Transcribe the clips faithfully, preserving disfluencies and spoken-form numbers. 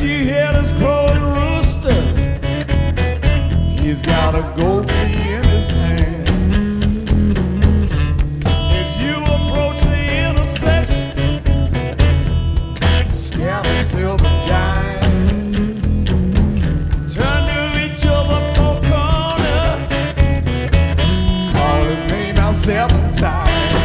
you hear this crowing rooster? He's got a gold key in his hand. As you approach the intersection, scan the silver dimes, turn to each other for corner, call his name out seven times.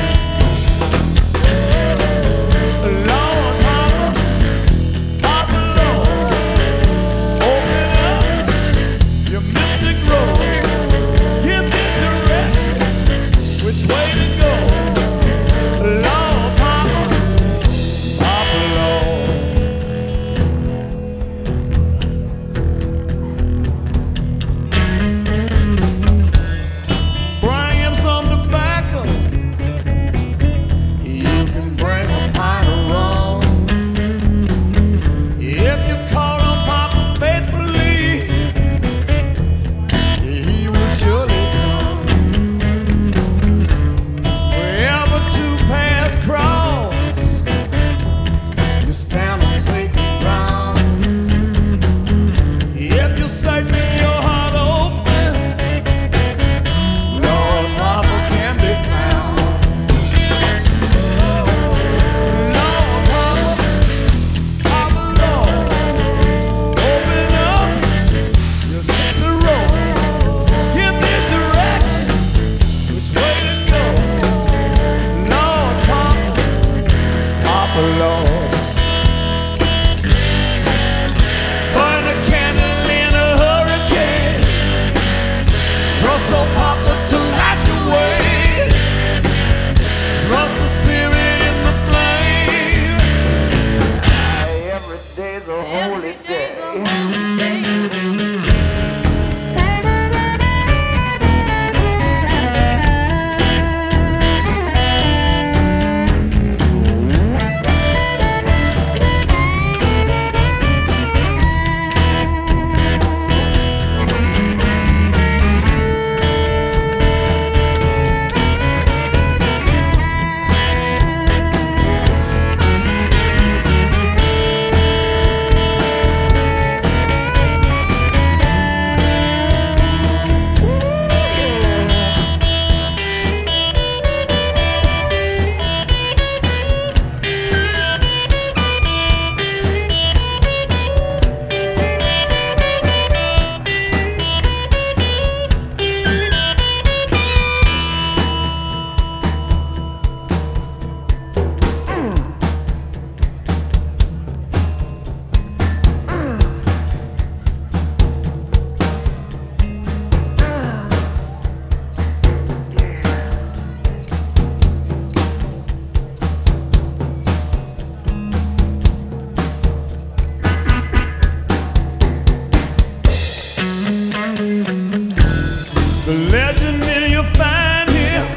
The legend you'll find here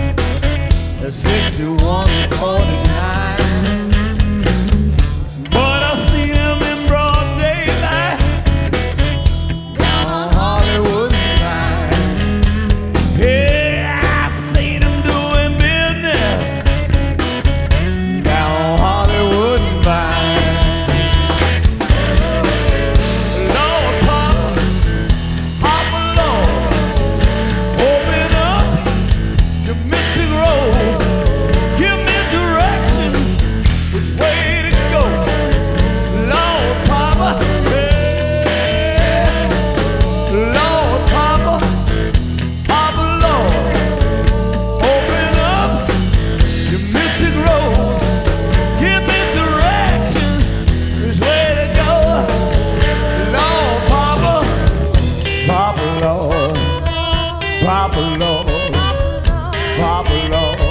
is sixty-one forty-nine. But I see him in broad daylight down on Hollywood Line. Yeah, I seen him doing business down on Hollywood Line. Lord, Papa, Papa, Lord, open up the mystic road. Give me direction, which way to go. Lord, Papa, yeah. Lord, Papa, Papa, Lord, open up the mystic road. Give me direction, which way to go. Lord, Papa, Papa, Lord, Papa, Lord, Papa, Lord.